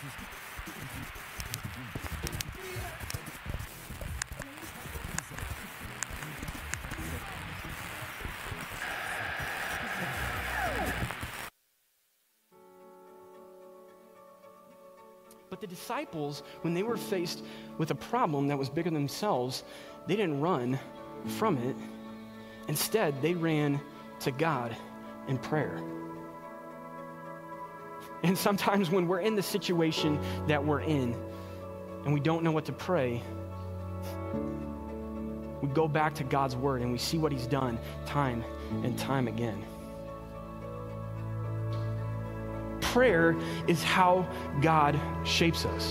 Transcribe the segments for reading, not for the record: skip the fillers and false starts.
But the disciples, when they were faced with a problem that was bigger than themselves, they didn't run from it. Instead, they ran to God in prayer. And sometimes when we're in the situation that we're in and we don't know what to pray, we go back to God's word and we see what he's done time and time again. Prayer is how God shapes us.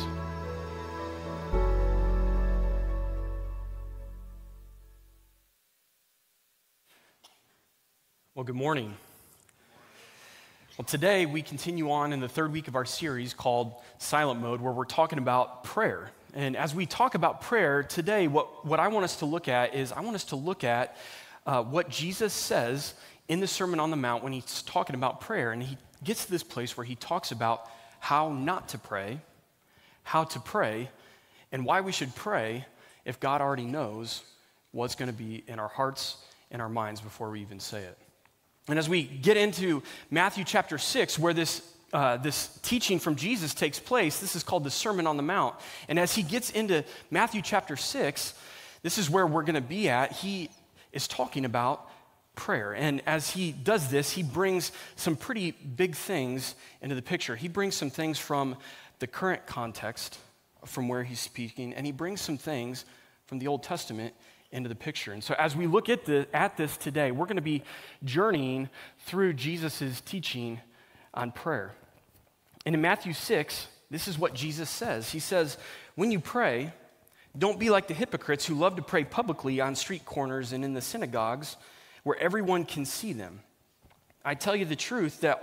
Well, good morning. Well, today we continue on in the third week of our series called Silent Mode, where we're talking about prayer. And as we talk about prayer today, what I want us to look at is what Jesus says in the Sermon on the Mount when he's talking about prayer. And he gets to this place where he talks about how not to pray, how to pray, and why we should pray if God already knows what's going to be in our hearts and our minds before we even say it. And as we get into Matthew chapter 6, where this teaching from Jesus takes place, this is called the Sermon on the Mount. And as he gets into Matthew chapter 6, this is where we're going to be at. He is talking about prayer. And as he does this, he brings some pretty big things into the picture. He brings some things from the current context from where he's speaking, and he brings some things from the Old Testament into the picture. And so as we look at this today, we're going to be journeying through Jesus' teaching on prayer. And in Matthew 6, this is what Jesus says. He says, when you pray, don't be like the hypocrites who love to pray publicly on street corners and in the synagogues where everyone can see them. I tell you the truth, that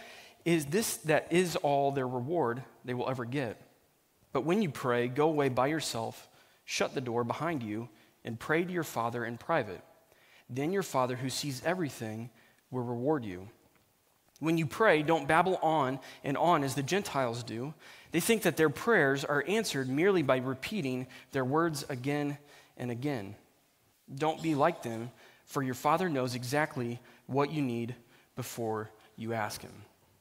is all their reward they will ever get. But when you pray, go away by yourself, shut the door behind you, and pray to your Father in private. Then your Father who sees everything will reward you. When you pray, don't babble on and on as the Gentiles do. They think that their prayers are answered merely by repeating their words again and again. Don't be like them, for your Father knows exactly what you need before you ask him.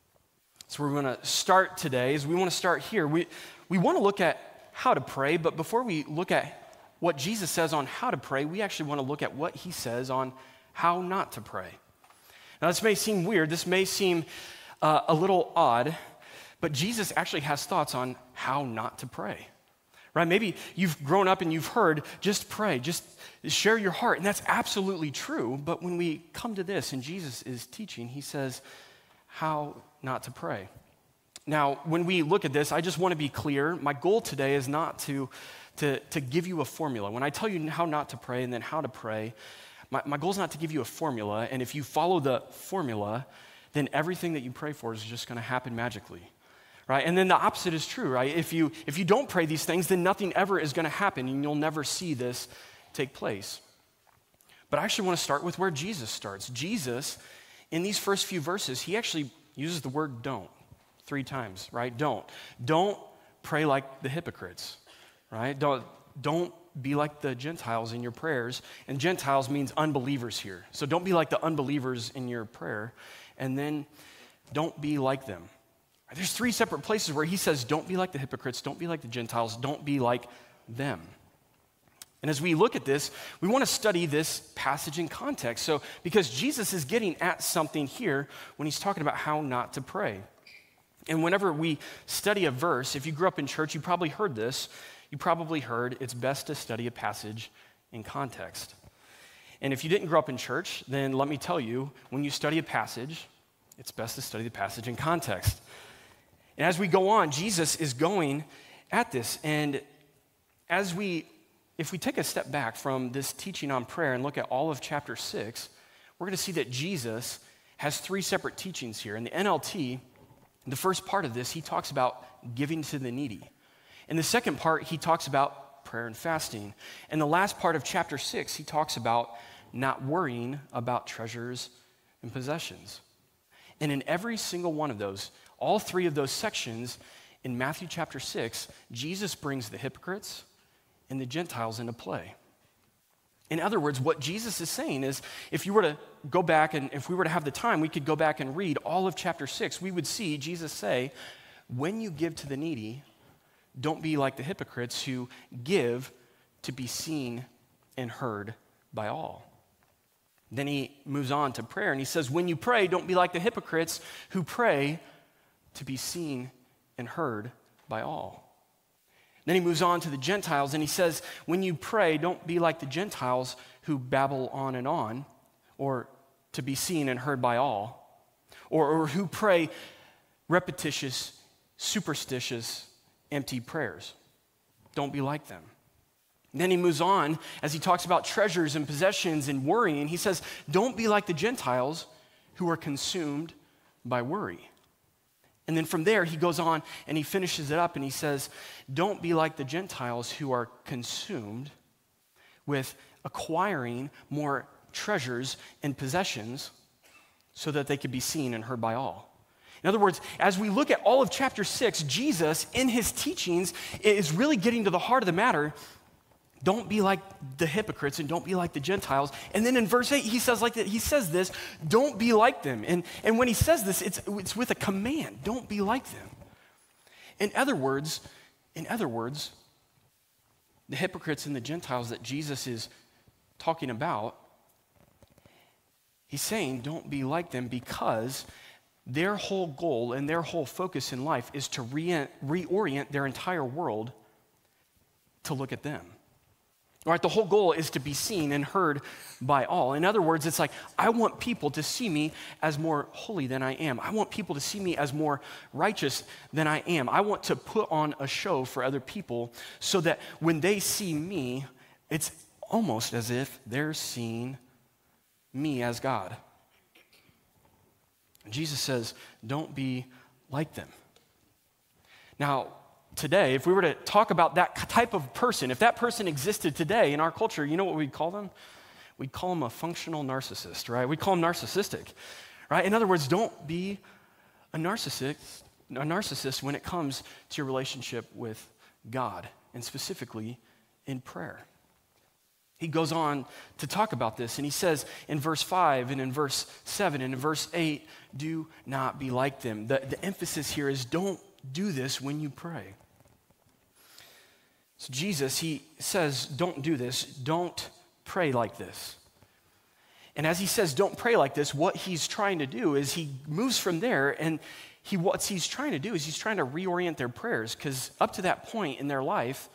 So we're going to start today, is we want to start here. We want to look at how to pray, but before we look at what Jesus says on how to pray, we actually want to look at what he says on how not to pray. Now, this may seem weird, this may seem a little odd, but Jesus actually has thoughts on how not to pray, right? Maybe you've grown up and you've heard, just pray, just share your heart, and that's absolutely true, but when we come to this and Jesus is teaching, he says how not to pray. Now, when we look at this, I just want to be clear, my goal today is not to give you a formula. When I tell you how not to pray and then how to pray, my goal is not to give you a formula, and if you follow the formula, then everything that you pray for is just going to happen magically, right? And then the opposite is true, right? If you don't pray these things, then nothing ever is going to happen, and you'll never see this take place. But I actually want to start with where Jesus starts. Jesus, in these first few verses, he actually uses the word don't 3 times, right? Don't pray like the hypocrites, right? Don't be like the Gentiles in your prayers. And Gentiles means unbelievers here. So don't be like the unbelievers in your prayer. And then don't be like them. There's 3 separate places where he says, don't be like the hypocrites, don't be like the Gentiles, don't be like them. And as we look at this, we want to study this passage in context. So, because Jesus is getting at something here when he's talking about how not to pray. And whenever we study a verse, if you grew up in church, you probably heard this. You probably heard it's best to study a passage in context. And if you didn't grow up in church, then let me tell you, when you study a passage, it's best to study the passage in context. And as we go on, Jesus is going at this. And if we take a step back from this teaching on prayer and look at all of chapter 6, we're going to see that Jesus has 3 separate teachings here. In the NLT, the first part of this, he talks about giving to the needy. In the second part, he talks about prayer and fasting. And the last part of chapter 6, he talks about not worrying about treasures and possessions. And in every single one of those, all 3 of those sections, in Matthew chapter 6, Jesus brings the hypocrites and the Gentiles into play. In other words, what Jesus is saying is, if you were to go back and if we were to have the time, we could go back and read all of chapter 6. We would see Jesus say, when you give to the needy, don't be like the hypocrites who give to be seen and heard by all. Then he moves on to prayer and he says, when you pray, don't be like the hypocrites who pray to be seen and heard by all. Then he moves on to the Gentiles and he says, when you pray, don't be like the Gentiles who babble on, or to be seen and heard by all, or who pray repetitious, superstitious, empty prayers. Don't be like them. And then he moves on as he talks about treasures and possessions and worrying. He says, don't be like the Gentiles who are consumed by worry. And then from there, he goes on and he finishes it up and he says, don't be like the Gentiles who are consumed with acquiring more treasures and possessions so that they could be seen and heard by all. In other words, as we look at all of chapter 6, Jesus, in his teachings, is really getting to the heart of the matter. Don't be like the hypocrites and don't be like the Gentiles. And then in verse 8, he says this, don't be like them. And when he says this, it's with a command, don't be like them. In other words, the hypocrites and the Gentiles that Jesus is talking about, he's saying don't be like them because their whole goal and their whole focus in life is to reorient their entire world to look at them. All right, the whole goal is to be seen and heard by all. In other words, it's like, I want people to see me as more holy than I am. I want people to see me as more righteous than I am. I want to put on a show for other people so that when they see me, it's almost as if they're seeing me as God. And Jesus says, don't be like them. Now, today, if we were to talk about that type of person, if that person existed today in our culture, you know what we'd call them? We'd call them a functional narcissist, right? We'd call them narcissistic, right? In other words, don't be a narcissist when it comes to your relationship with God, and specifically in prayer. He goes on to talk about this, and he says in verse 5 and in verse 7 and in verse 8, do not be like them. The emphasis here is don't do this when you pray. So Jesus, he says, don't do this. Don't pray like this. And as he says, don't pray like this, what he's trying to do is he moves from there, and what he's trying to do is he's trying to reorient their prayers, because up to that point in their life,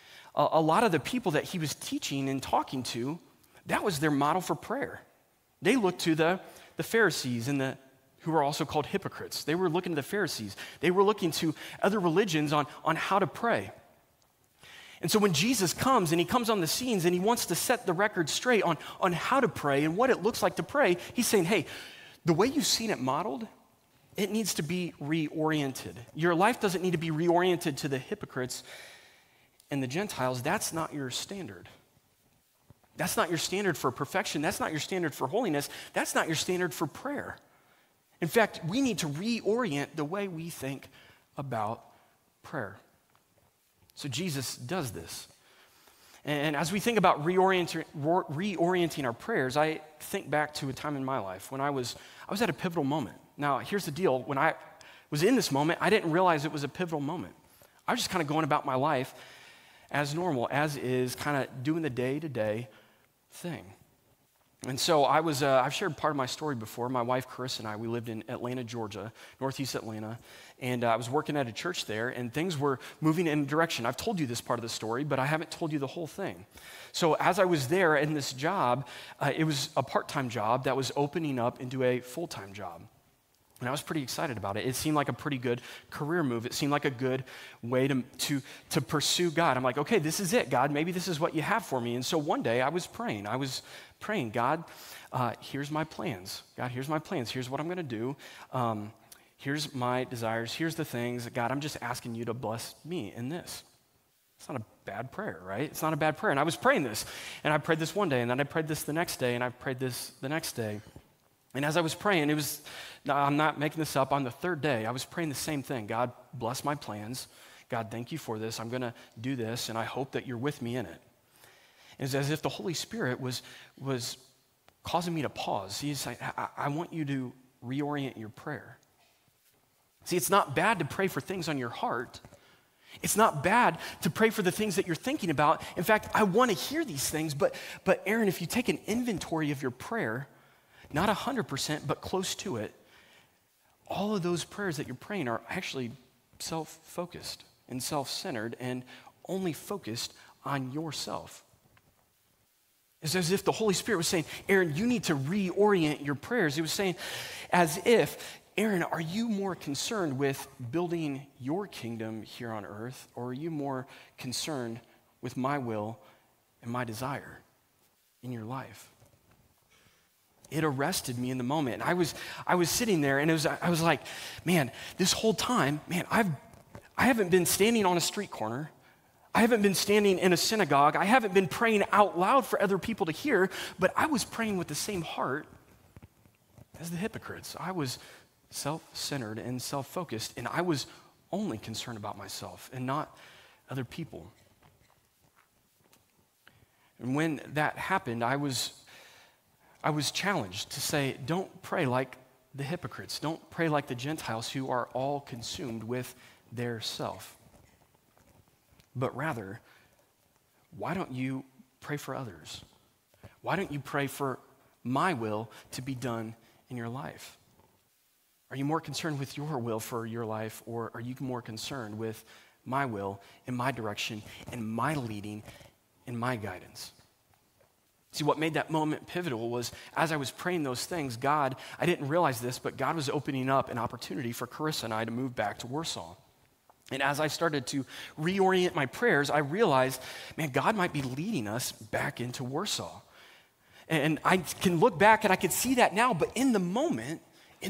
a lot of the people that he was teaching and talking to, that was their model for prayer. They looked to the Pharisees and who were also called hypocrites. They were looking to the Pharisees. They were looking to other religions on how to pray. And so when Jesus comes and he comes on the scenes and he wants to set the record straight on how to pray and what it looks like to pray, he's saying, hey, the way you've seen it modeled, it needs to be reoriented. Your life doesn't need to be reoriented to the hypocrites and the Gentiles. That's not your standard. That's not your standard for perfection. That's not your standard for holiness. That's not your standard for prayer. In fact, we need to reorient the way we think about prayer. So Jesus does this. And as we think about reorienting our prayers, I think back to a time in my life when I was at a pivotal moment. Now, here's the deal. When I was in this moment, I didn't realize it was a pivotal moment. I was just kind of going about my life as normal, as is, kind of doing the day-to-day thing. And so I've shared part of my story before. My wife, Carissa, and I, we lived in Atlanta, Georgia, northeast Atlanta, and I was working at a church there, and things were moving in a direction. I've told you this part of the story, but I haven't told you the whole thing. So as I was there in this job, it was a part-time job that was opening up into a full-time job. And I was pretty excited about it. It seemed like a pretty good career move. It seemed like a good way to pursue God. I'm like, okay, this is it, God. Maybe this is what you have for me. And so one day I was praying, God, here's my plans. God, here's my plans. Here's what I'm going to do. Here's my desires. Here's the things. God, I'm just asking you to bless me in this. It's not a bad prayer, right? It's not a bad prayer. And I was praying this. And I prayed this one day, and then I prayed this the next day, and I prayed this the next day. And as I was praying, no, I'm not making this up, on the third day, I was praying the same thing. God, bless my plans. God, thank you for this. I'm going to do this, and I hope that you're with me in it. It's as if the Holy Spirit was causing me to pause. He's like, I want you to reorient your prayer. See, it's not bad to pray for things on your heart. It's not bad to pray for the things that you're thinking about. In fact, I want to hear these things, but Aaron, if you take an inventory of your prayer, not 100%, but close to it, all of those prayers that you're praying are actually self-focused and self-centered and only focused on yourself. It's as if the Holy Spirit was saying, Aaron, you need to reorient your prayers. He was saying, as if, Aaron, are you more concerned with building your kingdom here on earth, or are you more concerned with my will and my desire in your life? It arrested me in the moment. I was sitting there, and I was like, man, this whole time, man, I haven't been standing on a street corner. I haven't been standing in a synagogue. I haven't been praying out loud for other people to hear, but I was praying with the same heart as the hypocrites. I was self-centered and self-focused, and I was only concerned about myself and not other people. And when that happened, I was challenged to say, don't pray like the hypocrites. Don't pray like the Gentiles who are all consumed with their self. But rather, why don't you pray for others? Why don't you pray for my will to be done in your life? Are you more concerned with your will for your life, or are you more concerned with my will and my direction and my leading and my guidance? See, what made that moment pivotal was as I was praying those things, I didn't realize this, but God was opening up an opportunity for Carissa and I to move back to Warsaw. And as I started to reorient my prayers, I realized, man, God might be leading us back into Warsaw. And I can look back and I can see that now, but in the moment,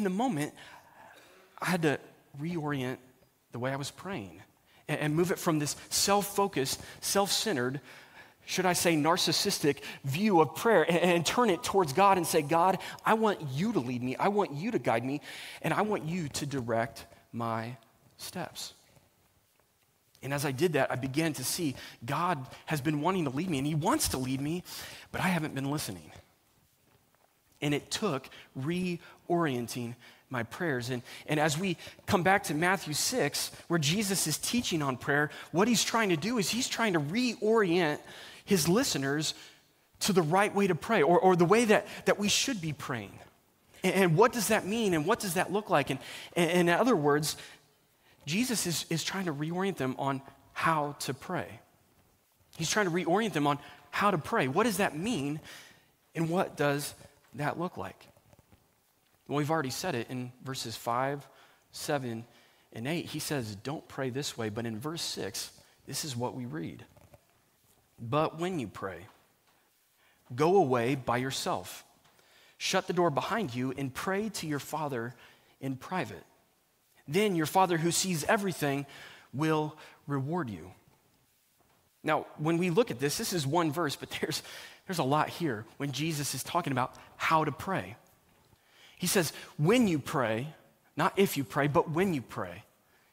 I had to reorient the way I was praying and move it from this self-focused, self-centered, should I say narcissistic view of prayer and turn it towards God and say, God, I want you to lead me, I want you to guide me, and I want you to direct my steps. And as I did that, I began to see God has been wanting to lead me, and he wants to lead me, but I haven't been listening. And it took reorienting my prayers. And as we come back to Matthew 6, where Jesus is teaching on prayer, what he's trying to do is he's trying to reorient his listeners to the right way to pray, or the way that we should be praying. And what does that mean, and what does that look like? And in other words, Jesus is trying to reorient them on how to pray. He's trying to reorient them on how to pray. What does that mean, and what does that look like? Well, we've already said it in verses 5, 7, and 8. He says, don't pray this way. But in verse 6, this is what we read. But when you pray, go away by yourself. Shut the door behind you and pray to your Father in private. Then your Father who sees everything will reward you. Now, when we look at this is one verse, but there's a lot here when Jesus is talking about how to pray. He says, when you pray, not if you pray, but when you pray,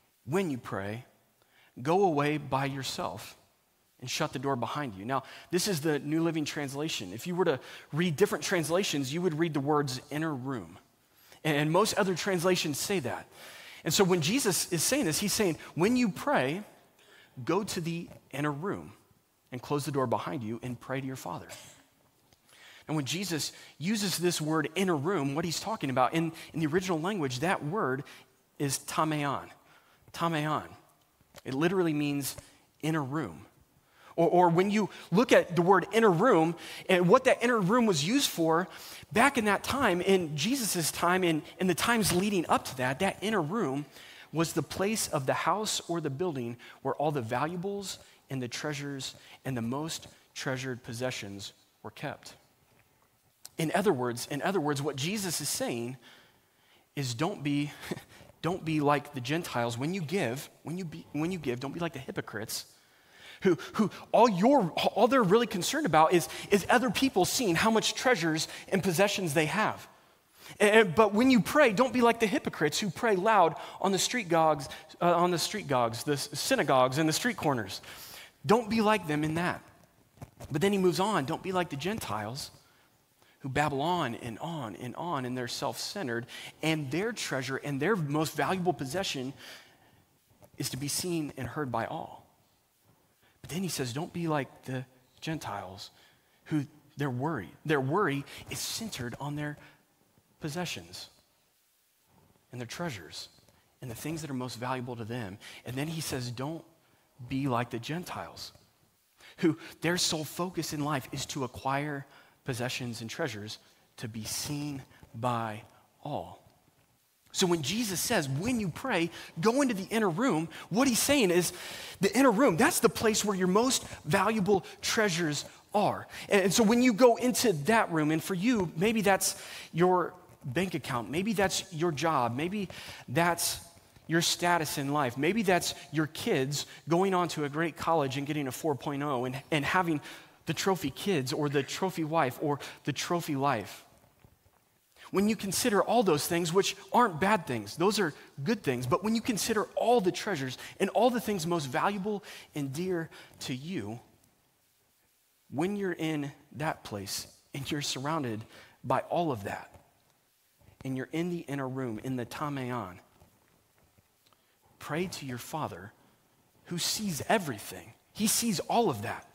go away by yourself and shut the door behind you. Now, this is the New Living Translation. If you were to read different translations, you would read the words inner room. And most other translations say that. And so when Jesus is saying this, he's saying, when you pray, go to the inner room and close the door behind you and pray to your Father. And when Jesus uses this word inner room, what he's talking about in the original language, that word is tameon. Tameon. It literally means inner room. Or when you look at the word inner room and what that inner room was used for, back in that time, in Jesus' time, in the times leading up to that, that inner room was the place of the house or the building where all the valuables and the treasures and the most treasured possessions were kept. In other words, what Jesus is saying is don't be like the Gentiles. When you give, don't be like the hypocrites who all they're really concerned about is other people seeing how much treasures and possessions they have. But when you pray, don't be like the hypocrites who pray loud on the synagogues, the synagogues and the street corners. Don't be like them in that. But then he moves on. Don't be like the Gentiles who babble on and on and on, and they're self-centered, and their treasure and their most valuable possession is to be seen and heard by all. But then he says, don't be like the Gentiles who their worry is centered on their possessions and their treasures and the things that are most valuable to them. And then he says, don't be like the Gentiles who their sole focus in life is to acquire possessions and treasures to be seen by all. So when Jesus says, when you pray, go into the inner room, what he's saying is the inner room, that's the place where your most valuable treasures are. And so when you go into that room, and for you, maybe that's your bank account, maybe that's your job, maybe that's your status in life, maybe that's your kids going on to a great college and getting a 4.0 and having the trophy kids or the trophy wife or the trophy life. When you consider all those things, which aren't bad things, those are good things, but when you consider all the treasures and all the things most valuable and dear to you, when you're in that place and you're surrounded by all of that, and you're in the inner room, in the Tamayan, pray to your Father who sees everything. He sees all of that.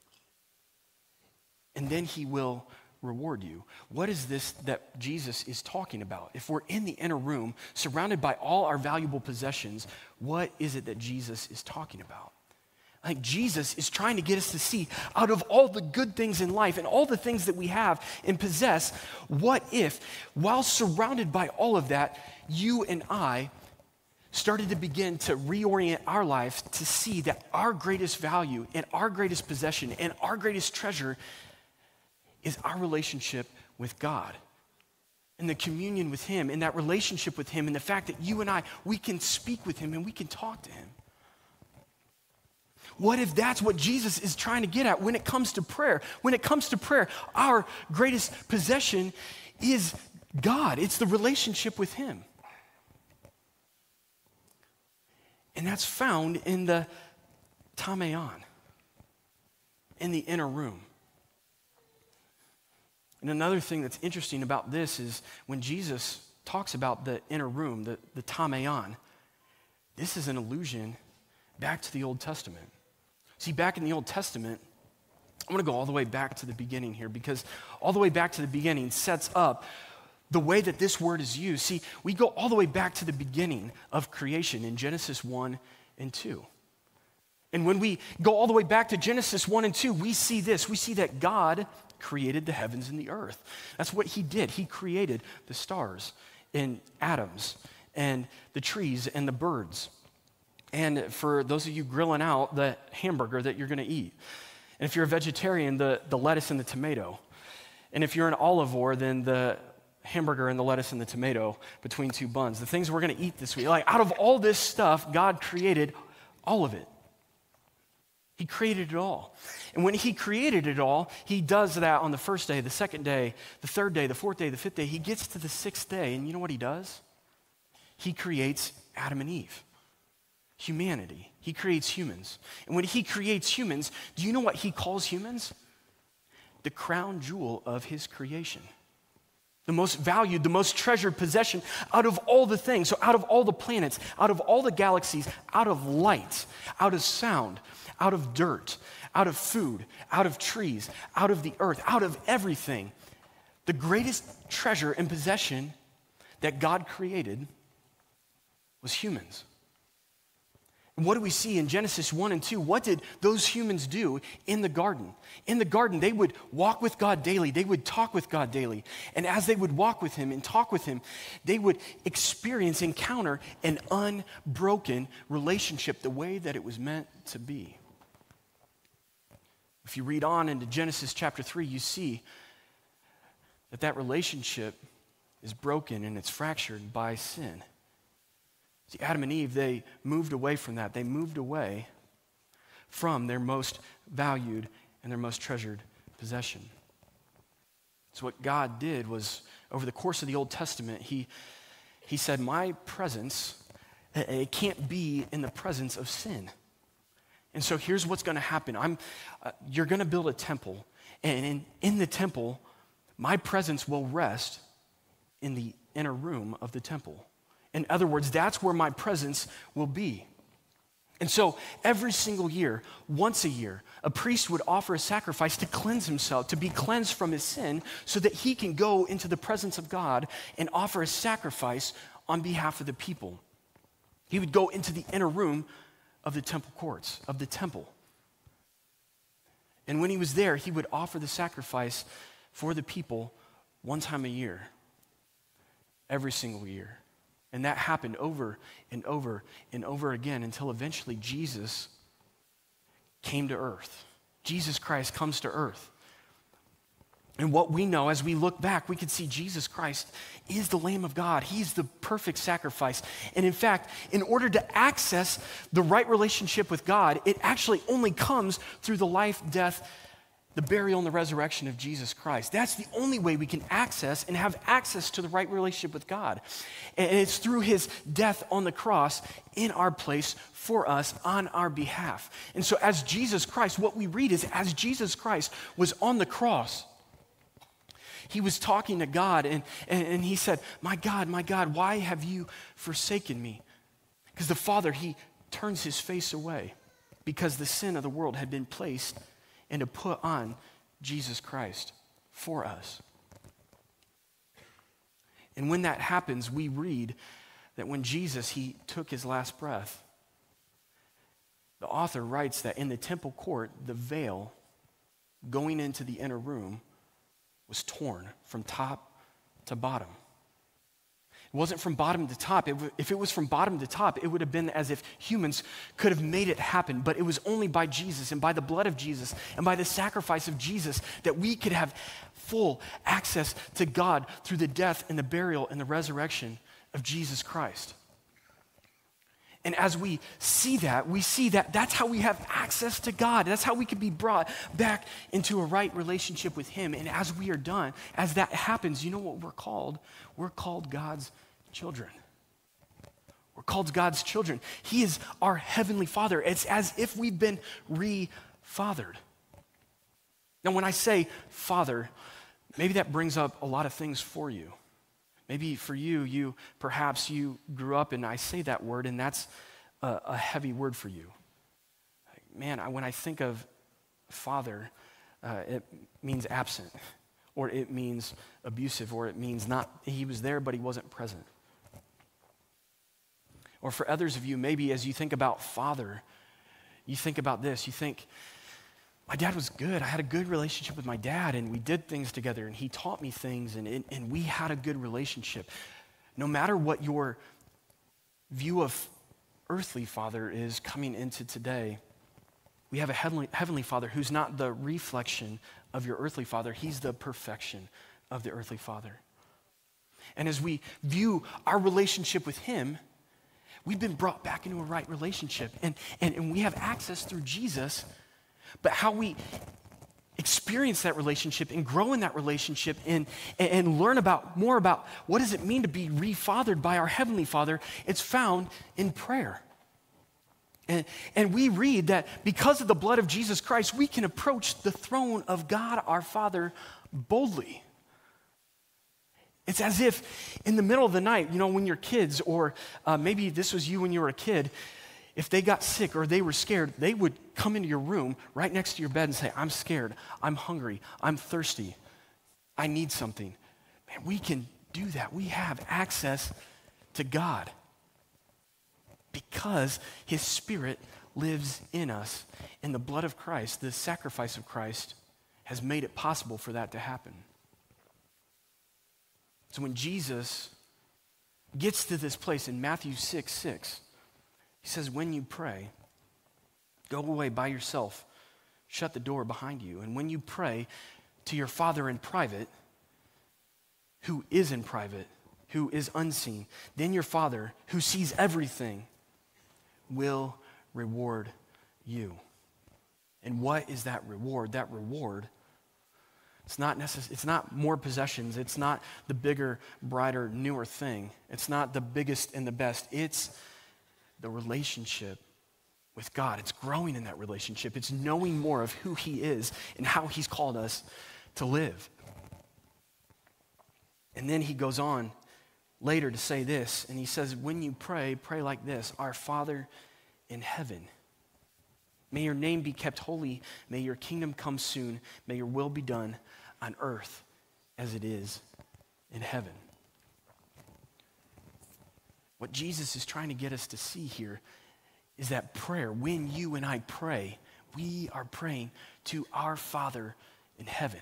And then he will reward you. What is this that Jesus is talking about? If we're in the inner room, surrounded by all our valuable possessions, what is it that Jesus is talking about? Like Jesus is trying to get us to see out of all the good things in life and all the things that we have and possess, what if, while surrounded by all of that, you and I started to begin to reorient our lives to see that our greatest value and our greatest possession and our greatest treasure is our relationship with God and the communion with him and that relationship with him and the fact that you and I, we can speak with him and we can talk to him. What if that's what Jesus is trying to get at when it comes to prayer? When it comes to prayer, our greatest possession is God. It's the relationship with him. And that's found in the Tamayan, in the inner room. And another thing that's interesting about this is when Jesus talks about the inner room, the Tamayan, this is an allusion back to the Old Testament. See, back in the Old Testament, I'm going to go all the way back to the beginning here because all the way back to the beginning sets up the way that this word is used. See, we go all the way back to the beginning of creation in Genesis 1 and 2. And when we go all the way back to Genesis 1 and 2, we see this. We see that God created the heavens and the earth. That's what he did. He created the stars and atoms and the trees and the birds. And for those of you grilling out, the hamburger that you're going to eat. And if you're a vegetarian, the lettuce and the tomato. And if you're an olivore, then the hamburger and the lettuce and the tomato between two buns. The things we're going to eat this week. Like out of all this stuff, God created all of it. He created it all. And when he created it all, he does that on the first day, the second day, the third day, the fourth day, the fifth day. He gets to the sixth day, and you know what he does? He creates Adam and Eve. Humanity. He creates humans. And when he creates humans, do you know what he calls humans? The crown jewel of his creation. The most valued, the most treasured possession out of all the things. So out of all the planets, out of all the galaxies, out of light, out of sound, out of dirt, out of food, out of trees, out of the earth, out of everything. The greatest treasure and possession that God created was humans. And what do we see in Genesis 1 and 2? What did those humans do in the garden? In the garden, they would walk with God daily. They would talk with God daily. And as they would walk with him and talk with him, they would encounter an unbroken relationship the way that it was meant to be. If you read on into Genesis chapter 3, you see that relationship is broken and it's fractured by sin. See, Adam and Eve, they moved away from that. They moved away from their most valued and their most treasured possession. So what God did was, over the course of the Old Testament, he said, my presence, it can't be in the presence of sin. And so here's what's going to happen. You're going to build a temple, and in the temple, my presence will rest in the inner room of the temple. In other words, that's where my presence will be. And so every single year, once a year, a priest would offer a sacrifice to cleanse himself, to be cleansed from his sin, so that he can go into the presence of God and offer a sacrifice on behalf of the people. He would go into the inner room of the temple courts, of the temple. And when he was there, he would offer the sacrifice for the people one time a year, every single year. And that happened over and over and over again until eventually Jesus came to earth. Jesus Christ comes to earth. And what we know as we look back, we can see Jesus Christ is the Lamb of God. He's the perfect sacrifice. And in fact, in order to access the right relationship with God, it actually only comes through the life, death, the burial, and the resurrection of Jesus Christ. That's the only way we can access and have access to the right relationship with God. And it's through his death on the cross in our place for us on our behalf. And so as Jesus Christ, what we read is as Jesus Christ was on the cross, he was talking to God and he said, my God, why have you forsaken me? Because the Father, he turns his face away because the sin of the world had been placed and to put on Jesus Christ for us. And when that happens, we read that when Jesus, he took his last breath, the author writes that in the temple court, the veil going into the inner room was torn from top to bottom. It wasn't from bottom to top. If it was from bottom to top, it would have been as if humans could have made it happen. But it was only by Jesus and by the blood of Jesus and by the sacrifice of Jesus that we could have full access to God through the death and the burial and the resurrection of Jesus Christ. And as we see that that's how we have access to God. That's how we can be brought back into a right relationship with him. And as we are done, as that happens, you know what we're called? We're called God's children. We're called God's children. He is our heavenly Father. It's as if we've been re-fathered. Now, when I say father, maybe that brings up a lot of things for you. Maybe for you, perhaps you grew up and I say that word and that's a heavy word for you. Man, when I think of father, it means absent, or it means abusive, or it means not, he was there but he wasn't present. Or for others of you, maybe as you think about father, you think about this, you think, my dad was good. I had a good relationship with my dad, and we did things together, and he taught me things, and we had a good relationship. No matter what your view of earthly father is coming into today, we have a heavenly Father who's not the reflection of your earthly father. He's the perfection of the earthly father. And as we view our relationship with him, we've been brought back into a right relationship, and we have access through Jesus. But how we experience that relationship and grow in that relationship and learn more about what does it mean to be refathered by our Heavenly Father, it's found in prayer. And we read that because of the blood of Jesus Christ, we can approach the throne of God our Father boldly. It's as if in the middle of the night, when you're kids, or maybe this was you when you were a kid, if they got sick or they were scared, they would come into your room right next to your bed and say, I'm scared, I'm hungry, I'm thirsty, I need something. Man, we can do that. We have access to God because his Spirit lives in us. And the blood of Christ, the sacrifice of Christ, has made it possible for that to happen. So when Jesus gets to this place in Matthew 6:6, he says, when you pray, go away by yourself, shut the door behind you. And when you pray to your Father in private, who is in private, who is unseen, then your Father, who sees everything, will reward you. And what is that reward? That reward It's not more possessions. It's not the bigger, brighter, newer thing. It's not the biggest and the best. It's the relationship with God. It's growing in that relationship. It's knowing more of who he is and how he's called us to live. And then he goes on later to say this, and he says, when you pray, pray like this: Our Father in heaven, may your name be kept holy. May your kingdom come soon. May your will be done on earth as it is in heaven. What Jesus is trying to get us to see here is that prayer, when you and I pray, we are praying to our Father in heaven.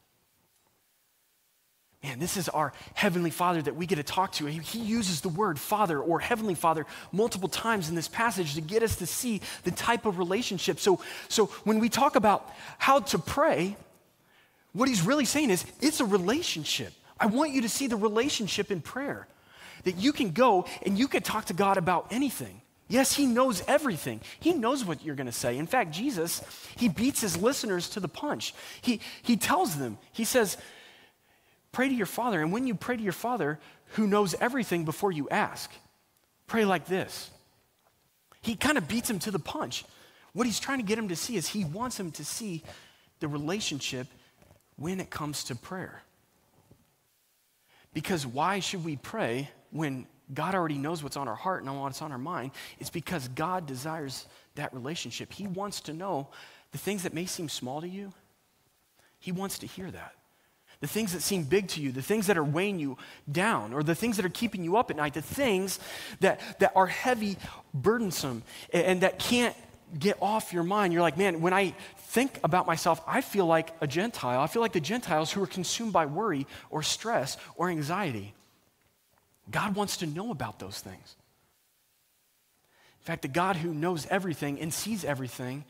Man, this is our Heavenly Father that we get to talk to. He uses the word Father or Heavenly Father multiple times in this passage to get us to see the type of relationship. So when we talk about how to pray, what he's really saying is it's a relationship. I want you to see the relationship in prayer, that you can go and you can talk to God about anything. Yes, he knows everything. He knows what you're going to say. In fact, Jesus, he beats his listeners to the punch. He tells them, he says, pray to your Father, and when you pray to your Father who knows everything before you ask, pray like this. He kind of beats him to the punch. What he's trying to get him to see is he wants him to see the relationship when it comes to prayer. Because why should we pray when God already knows what's on our heart and what's on our mind? It's because God desires that relationship. He wants to know the things that may seem small to you. He wants to hear that. The things that seem big to you, the things that are weighing you down, or the things that are keeping you up at night, the things that are heavy, burdensome, and that can't get off your mind. You're like, man, when I think about myself, I feel like a Gentile. I feel like the Gentiles who are consumed by worry or stress or anxiety. God wants to know about those things. In fact, the God who knows everything and sees everything,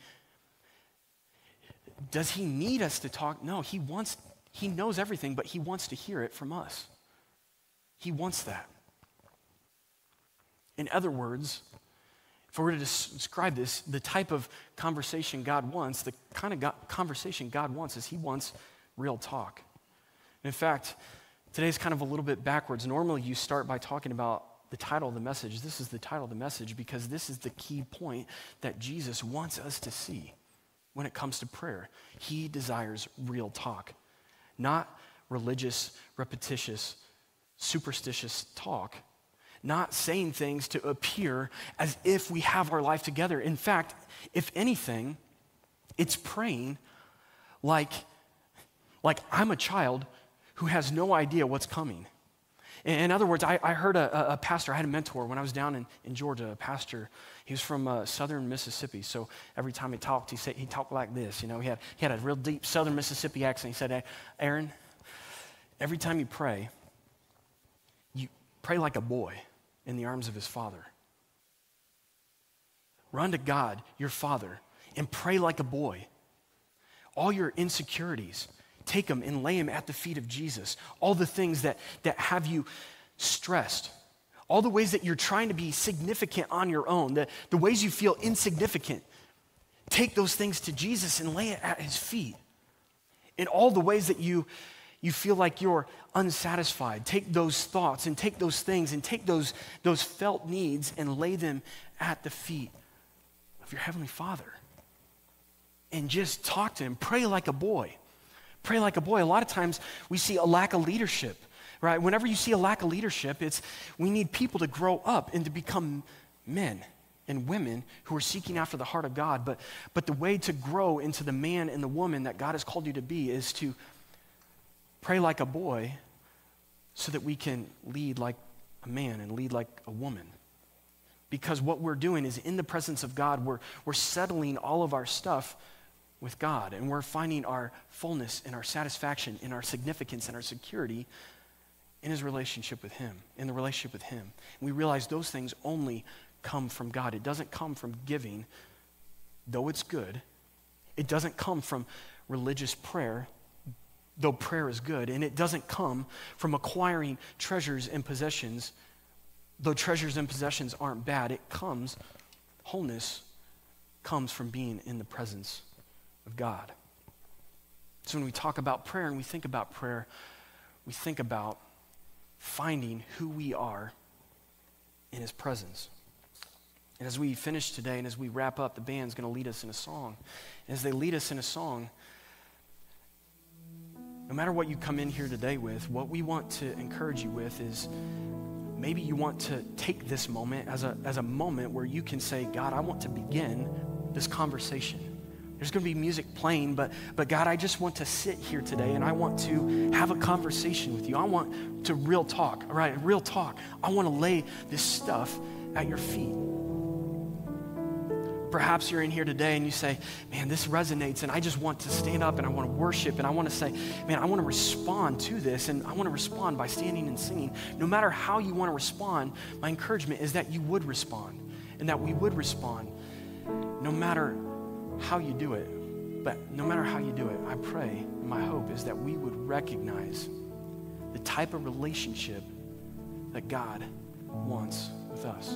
does he need us to talk? No, he knows everything, but he wants to hear it from us. He wants that. In other words, if I were to describe this, the type of conversation God wants, the kind of conversation God wants is he wants real talk. In fact, today's kind of a little bit backwards. Normally you start by talking about the title of the message. This is the title of the message because this is the key point that Jesus wants us to see when it comes to prayer. He desires real talk. Not religious, repetitious, superstitious talk. Not saying things to appear as if we have our life together. In fact, if anything, it's praying like I'm a child who has no idea what's coming. In other words, I heard a pastor, I had a mentor when I was down in Georgia, a pastor. He was from southern Mississippi, so every time he talked, he talked like this. You know, he had a real deep southern Mississippi accent. He said, hey, Aaron, every time you pray like a boy in the arms of his father. Run to God, your Father, and pray like a boy. All your insecurities, take them and lay them at the feet of Jesus. All the things that have you stressed, all the ways that you're trying to be significant on your own, the ways you feel insignificant, take those things to Jesus and lay it at his feet. In all the ways that you feel like you're unsatisfied, take those thoughts and take those things and take those felt needs and lay them at the feet of your Heavenly Father. And just talk to him. Pray like a boy. Pray like a boy. A lot of times we see a lack of leadership, right? Whenever you see a lack of leadership, we need people to grow up and to become men and women who are seeking after the heart of God. But the way to grow into the man and the woman that God has called you to be is to pray like a boy so that we can lead like a man and lead like a woman. Because what we're doing is in the presence of God, we're settling all of our stuff with God, and we're finding our fullness and our satisfaction and our significance and our security in his relationship with him, in the relationship with him. And we realize those things only come from God. It doesn't come from giving, though it's good. It doesn't come from religious prayer, though prayer is good. And it doesn't come from acquiring treasures and possessions, though treasures and possessions aren't bad. Wholeness comes from being in the presence of God. So when we talk about prayer and we think about prayer, we think about finding who we are in his presence. And as we finish today and as we wrap up, the band's going to lead us in a song. And as they lead us in a song, no matter what you come in here today with, what we want to encourage you with is maybe you want to take this moment as a moment where you can say, God, I want to begin this conversation. There's going to be music playing, but God, I just want to sit here today and I want to have a conversation with you. I want to real talk, all right, real talk. I want to lay this stuff at your feet. Perhaps you're in here today and you say, man, this resonates and I just want to stand up and I want to worship and I want to say, man, I want to respond to this and I want to respond by standing and singing. No matter how you want to respond, my encouragement is that you would respond and that we would respond no matter how you do it. But no matter how you do it, I pray, and my hope is that we would recognize the type of relationship that God wants with us.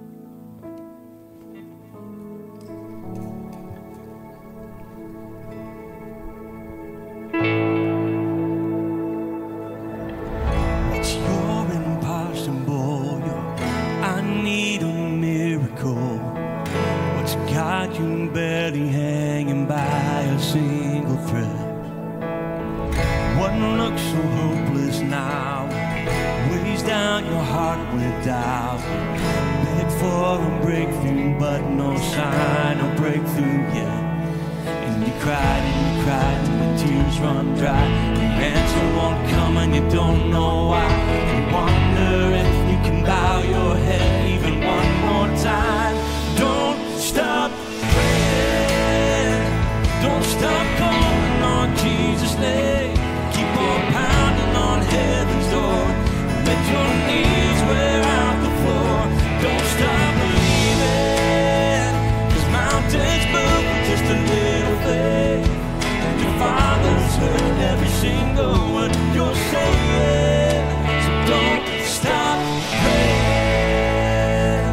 It's your impossible, I need a miracle. What's got you barely hanging by a single thread? What looks so hopeless now weighs down your heart with doubt. Beg for a breakthrough, but no sign of breakthrough yet. And you cried and the tears run dry. The answer won't come and you don't know why. You wonder if you can bow your head even one more time. Don't stop praying. Don't stop calling on Jesus' name. Keep on pounding on heaven's door. Let your knees wear out the floor. Don't stop believing, 'cause mountains move with just a little faith. And your Father's heard every single word you're saying. So don't stop praying.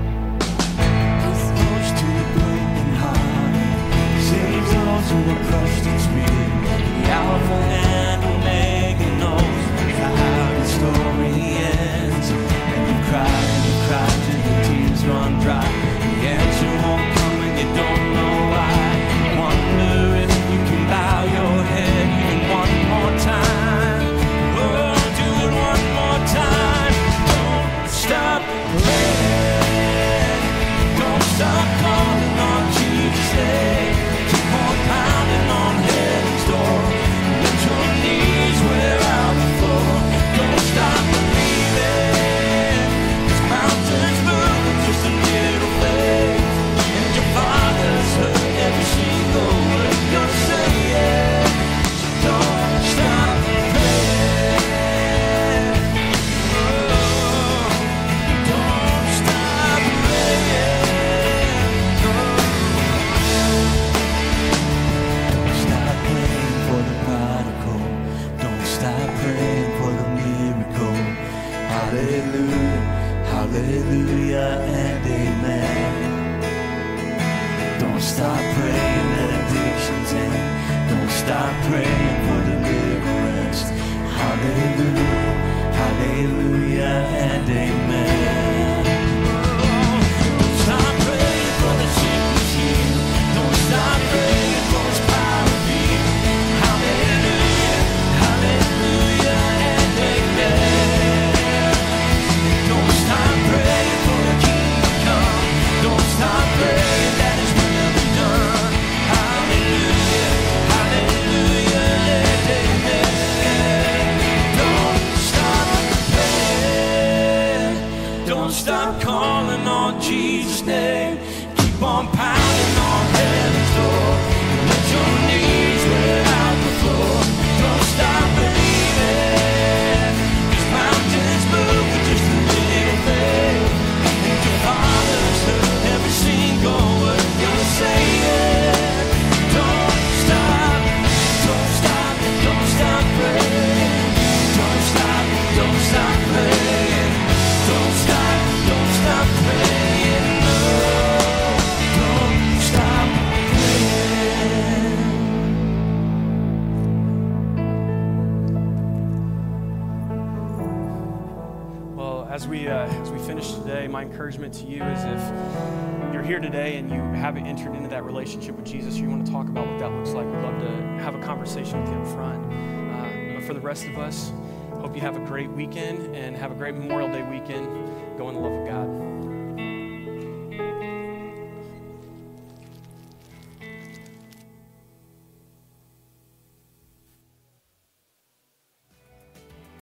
Close to the broken heart, saves those who are crushed in spirit. The Alpha and Omega knows how the story ends. And you cry till the tears run dry. The answer won't come and you don't know why. Wonder if you can bow your head even one more time. Oh, do it one more time. Don't stop praying. Don't stop calling on Jesus' name. Keep on pounding on heaven's door. Let your knees wear out the floor. Don't stop believing, 'cause mountains move with just a little faith. And your Father's heard every single word you're saying. So don't stop praying. Oh, don't stop praying. Don't stop praying for the prodigal. Don't stop praying for the miracle. Hallelujah, hallelujah, and amen. Don't stop praying that addictions end. Don't stop praying for deliverance. Hallelujah, hallelujah, and amen. Don't stop praying for the sickness healed. Don't stop praying for his power revealed. Hallelujah, hallelujah, and amen. Don't stop praying for the kingdom come. Don't stop praying that his will be done. Hallelujah, hallelujah, finish today, my encouragement to you is if you're here today and you haven't entered into that relationship with Jesus, or you want to talk about what that looks like, we'd love to have a conversation with you up front. But for the rest of us, hope you have a great weekend and have a great Memorial Day weekend. Go in the love of God.